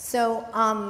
So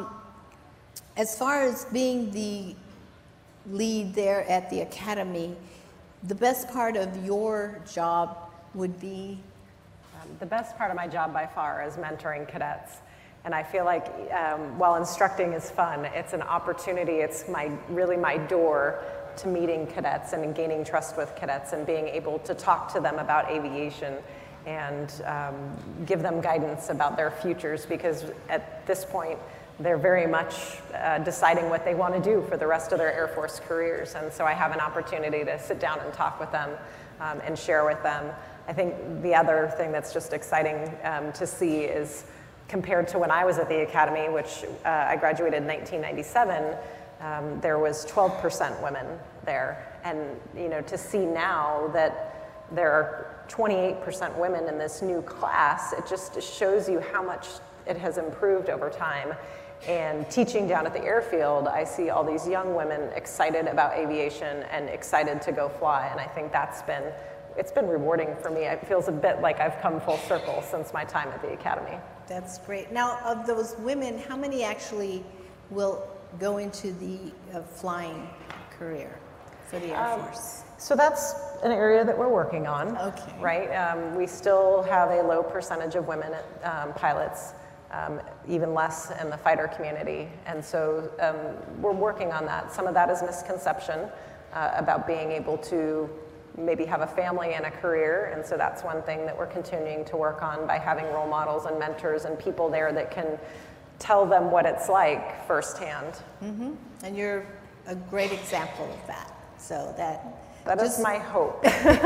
as far as being the lead there at the Academy, the best part of your job would be? The best part of my job by far is mentoring cadets. And I feel like while instructing is fun, it's an opportunity, it's really my door to meeting cadets and gaining trust with cadets and being able to talk to them about aviation and give them guidance about their futures, because at this point, they're very much deciding what they want to do for the rest of their Air Force careers. And so I have an opportunity to sit down and talk with them and share with them. I think the other thing that's just exciting to see is, compared to when I was at the Academy, which I graduated in 1997, there was 12% women there. And to see now that there are 28% women in this new class, it just shows you how much it has improved over time. And teaching down at the airfield, I see all these young women excited about aviation and excited to go fly. And I think it's been rewarding for me. It feels a bit like I've come full circle since my time at the Academy. That's great. Now, of those women, how many actually will go into the flying career for the Air Force? So that's an area that we're working on. Okay. Right? We still have a low percentage of women pilots, even less in the fighter community. And so we're working on that. Some of that is misconception about being able to maybe have a family and a career, and so that's one thing that we're continuing to work on by having role models and mentors and people there that can tell them what it's like firsthand. Mm-hmm. And you're a great example of that. So that is my hope.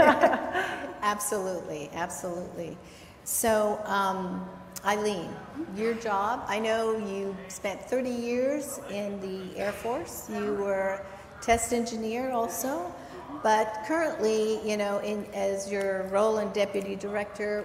Absolutely, absolutely. So Eileen, your job, I know you spent 30 years in the Air Force. You were test engineer also. But currently, as your role in deputy director,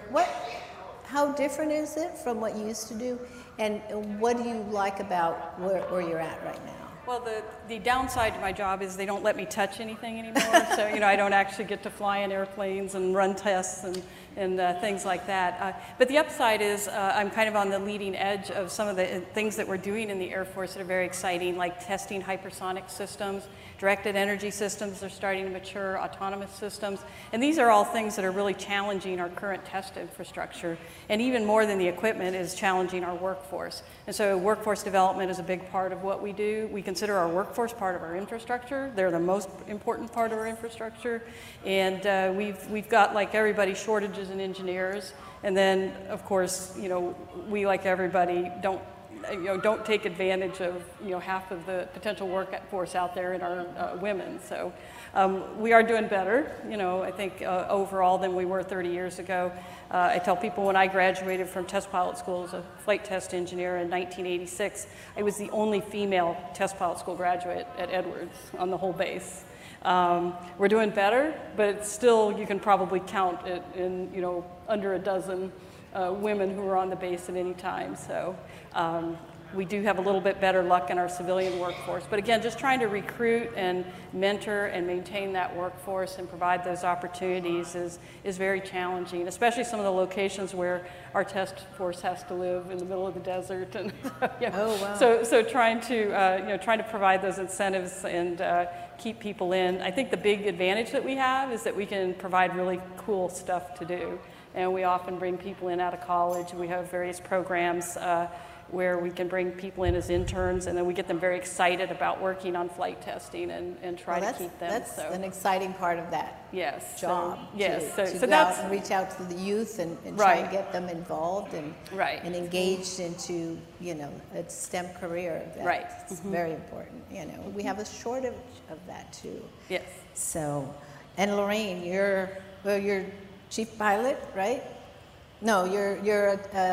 how different is it from what you used to do? And what do you like about where you're at right now? Well, the downside to my job is they don't let me touch anything anymore. So, I don't actually get to fly in airplanes and run tests and things like that. But the upside is I'm kind of on the leading edge of some of the things that we're doing in the Air Force that are very exciting, like testing hypersonic systems. Directed energy systems are starting to mature, autonomous systems, and these are all things that are really challenging our current test infrastructure, and even more than the equipment is challenging our workforce. And so workforce development is a big part of what we do. We consider our workforce part of our infrastructure. They're the most important part of our infrastructure, and we've got, like everybody, shortages in engineers, and then of course, we, like everybody, don't take advantage of half of the potential workforce out there in our women. So we are doing better, I think overall than we were 30 years ago. I tell people when I graduated from test pilot school as a flight test engineer in 1986, I was the only female test pilot school graduate at Edwards on the whole base. We're doing better, but still you can probably count it in under a dozen women who are on the base at any time. So we do have a little bit better luck in our civilian workforce. But again, just trying to recruit and mentor and maintain that workforce and provide those opportunities is very challenging, especially some of the locations where our test force has to live in the middle of the desert. And Oh, wow. So trying to provide those incentives and keep people in. I think the big advantage that we have is that we can provide really cool stuff to do. And we often bring people in out of college, and we have various programs where we can bring people in as interns, and then we get them very excited about working on flight testing and try to keep them. That's an exciting part of that job. So go out and reach out to the youth and try and get them involved and engaged into a STEM career. That's very important. We have a shortage of that too. Yes. So, and Lorraine, you're chief pilot, right? No, you're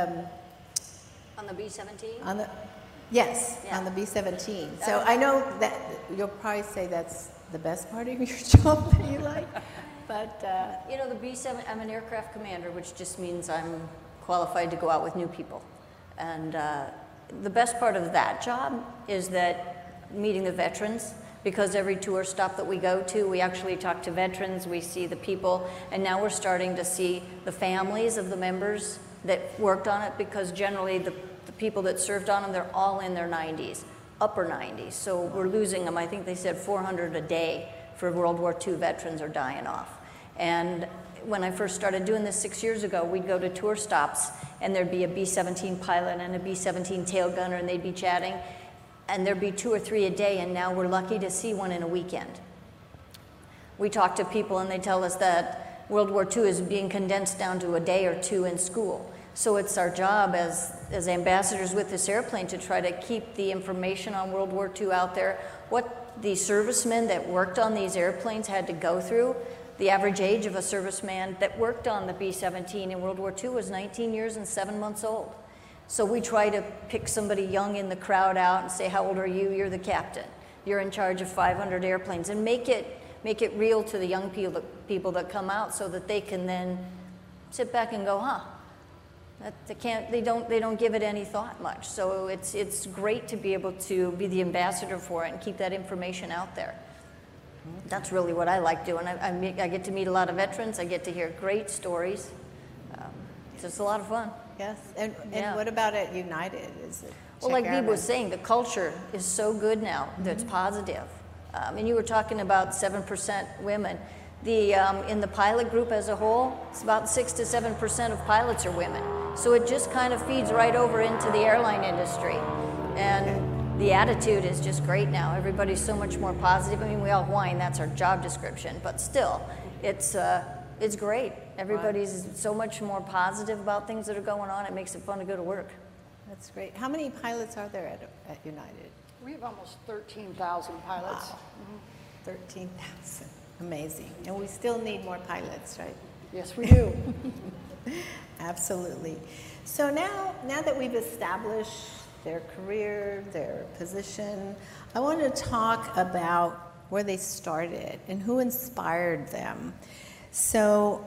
on the B-17? On the on the B-17. So I know that you'll probably say that's the best part of your job that you like, but the B-7, I'm an aircraft commander, which just means I'm qualified to go out with new people. And the best part of that job is that meeting the veterans, because every tour stop that we go to, we actually talk to veterans, we see the people, and now we're starting to see the families of the members that worked on it, because generally the the people that served on them, they're all in their 90s, upper 90s. So we're losing them. I think they said 400 a day for World War II veterans are dying off. And when I first started doing this 6 years ago, we'd go to tour stops and there'd be a B-17 pilot and a B-17 tail gunner and they'd be chatting. And there'd be 2 or 3 a day, and now we're lucky to see one in a weekend. We talk to people and they tell us that World War II is being condensed down to a day or 2 in school. So it's our job as ambassadors with this airplane to try to keep the information on World War II out there, what the servicemen that worked on these airplanes had to go through. The average age of a serviceman that worked on the B-17 in World War II was 19 years and 7 months old. So we try to pick somebody young in the crowd out and say, how old are you? You're the captain. You're in charge of 500 airplanes, and make it real to the young people that come out so that they can then sit back and go, huh, they don't give it any thought much. So it's great to be able to be the ambassador for it and keep that information out there. That's really what I like doing. I get to meet a lot of veterans. I get to hear great stories. It's just a lot of fun. Yes, and Yeah. what about at United? Is it Well, like check Beeb out was and- saying, the culture is so good now that's positive. And you were talking about 7% women. In the pilot group as a whole, it's about 6 to 7% of pilots are women. So it just kind of feeds right over into the airline industry. And the attitude is just great now. Everybody's so much more positive. I mean, we all whine, that's our job description, but still, it's great. Everybody's so much more positive about things that are going on. It makes it fun to go to work. That's great. How many pilots are there at United? We have almost 13,000 pilots. Wow. 13,000. Amazing. And we still need more pilots, right? Yes, we do. Absolutely. So now that we've established their career, their position, I want to talk about where they started and who inspired them. So,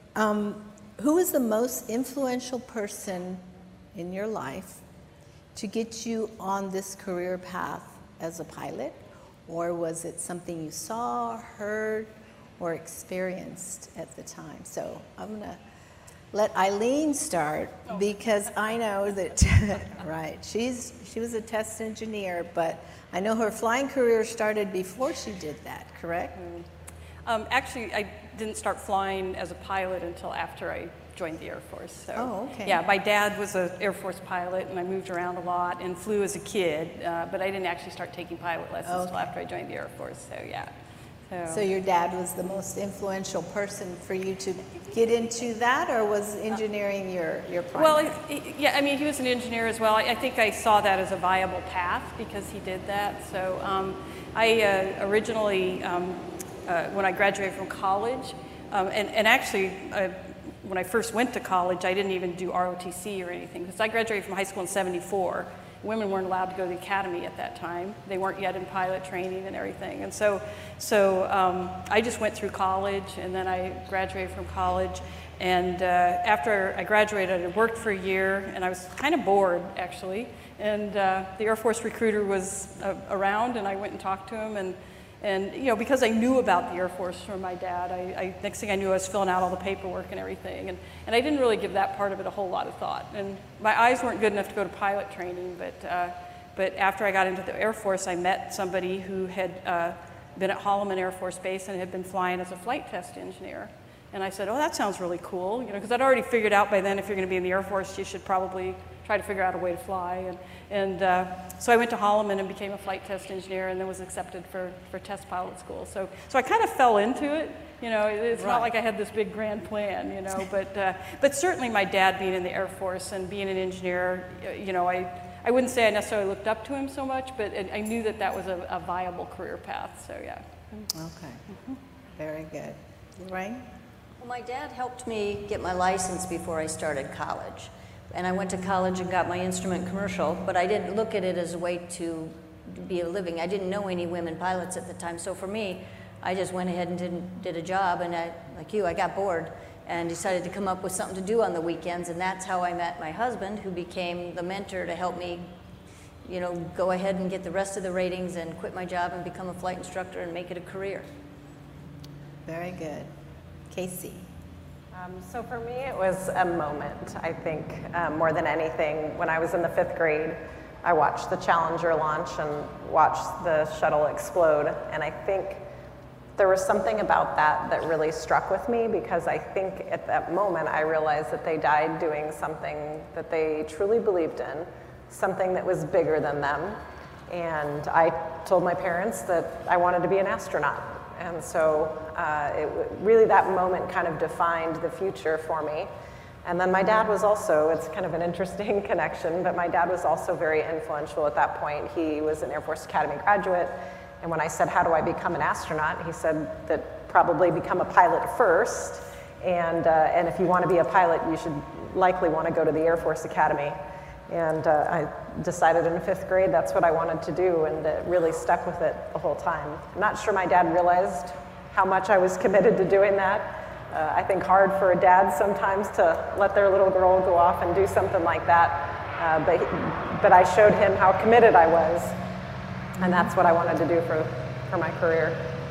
who is the most influential person in your life to get you on this career path as a pilot? Or was it something you saw, heard, or experienced at the time? So I'm going to let Eileen start because I know that, right, she was a test engineer, but I know her flying career started before she did that, correct? Actually, I didn't start flying as a pilot until after I joined the Air Force. So, Oh, okay. Yeah, my dad was an Air Force pilot, and I moved around a lot and flew as a kid, but I didn't actually start taking pilot lessons until after I joined the Air Force. So, yeah. So your dad was the most influential person for you to get into that, or was engineering your primary? Well, yeah, I mean, he was an engineer as well. I think I saw that as a viable path because he did that. So I originally, when I graduated from college, and actually, when I first went to college, I didn't even do ROTC or anything because I graduated from high school in '74. Women weren't allowed to go to the academy at that time. They weren't yet in pilot training and everything. And so I just went through college, and then I graduated from college. And after I graduated, I worked for a year, and I was kind of bored, actually. And the Air Force recruiter was around, and I went and talked to him. And you know, because I knew about the Air Force from my dad, next thing I knew, I was filling out all the paperwork and everything. And I didn't really give that part of it a whole lot of thought. And my eyes weren't good enough to go to pilot training, but after I got into the Air Force, I met somebody who had been at Holloman Air Force Base and had been flying as a flight test engineer. And I said, oh, that sounds really cool, you know, because I'd already figured out by then if you're going to be in the Air Force, you should probably try to figure out a way to fly. So I went to Holloman and became a flight test engineer, and then was accepted for test pilot school. So I kind of fell into it. You know, it's not like I had this big grand plan, you know, but certainly my dad being in the Air Force and being an engineer, you know, I wouldn't say I necessarily looked up to him so much, but I knew that that was a viable career path, so yeah. Okay, very good. Lorraine? Well, my dad helped me get my license before I started college. And I went to college and got my instrument commercial, but I didn't look at it as a way to be a living. I didn't know any women pilots at the time. So for me, I just went ahead and did a job, and like you, I got bored and decided to come up with something to do on the weekends. And that's how I met my husband, who became the mentor to help me, you know, go ahead and get the rest of the ratings and quit my job and become a flight instructor and make it a career. Very good. Casey? So for me, it was a moment, I think, more than anything. When I was in the 5th grade, I watched the Challenger launch and watched the shuttle explode. And I think there was something about that that really struck with me, because I think at that moment I realized that they died doing something that they truly believed in, something that was bigger than them. And I told my parents that I wanted to be an astronaut. And so really that moment kind of defined the future for me. And then my dad was also, it's kind of an interesting connection, but my dad was also very influential at that point. He was an Air Force Academy graduate. And when I said, how do I become an astronaut? He said that probably become a pilot first. And if you want to be a pilot, you should likely want to go to the Air Force Academy. And I decided in 5th grade that's what I wanted to do, and it really stuck with it the whole time. I'm not sure my dad realized how much I was committed to doing that. I think hard for a dad sometimes to let their little girl go off and do something like that. But I showed him how committed I was, and that's what I wanted to do for my career.